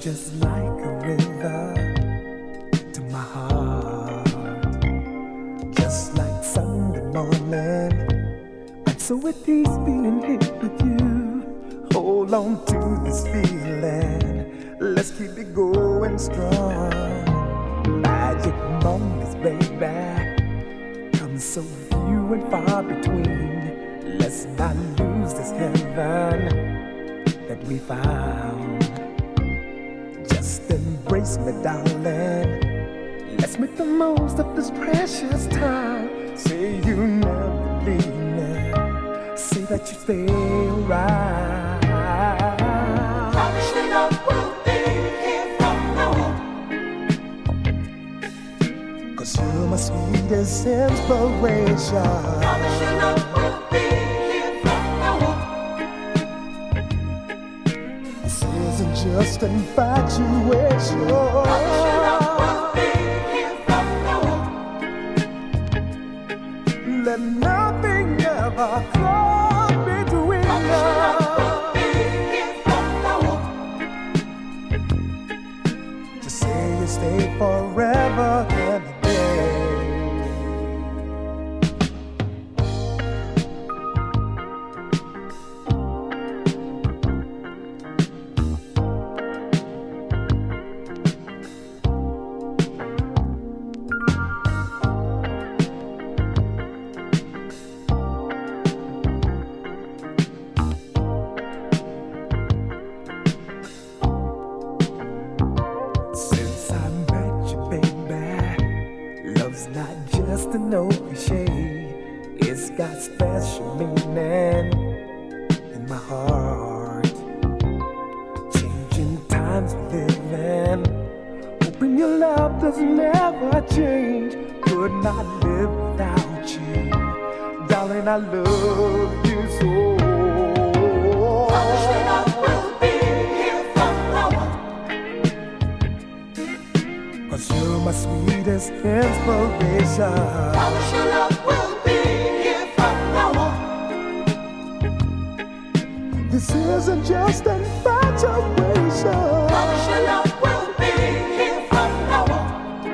just like a river to my heart, just like Sunday morning. I'm so at peace being here with you. Hold on to this feeling, let's keep it going strong. Magic moments, baby, come so few and far between. Let's not lose this heaven that we found. Just embrace me, darling. Let's make the most of this precious time. Say you never leave me. Say that you stay around. Promise you love will be here from now on. 'Cause you're my sweetest inspiration. Promise you love will be here from now on. This isn't just infatuation. Promise you love will be here from now on. Let nothing ever come between Promise you love us. will be here from now on. Just say you stay forever and a day. Since I met you, baby, love's not just an old cliche. It's got special meaning in my heart. Changing times we live in, hoping your love does never change. Could not live without you, darling. I love you so. Promise you love will be here from now on. 'Cause you're my sweetest inspiration. Promise you love will be here from now on. This isn't just infatuation. Promise you love will be here from now on.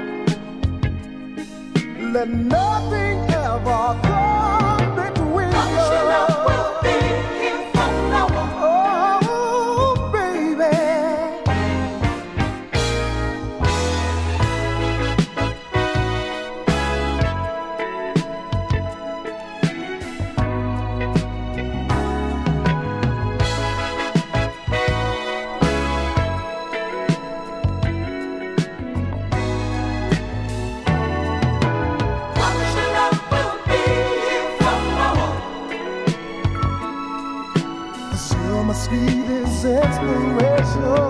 Let nothing ever come between Promise you love will be here from now on. Oh, baby. Promise you love will be here from now on. 'Cause you're my sweetest inspiration.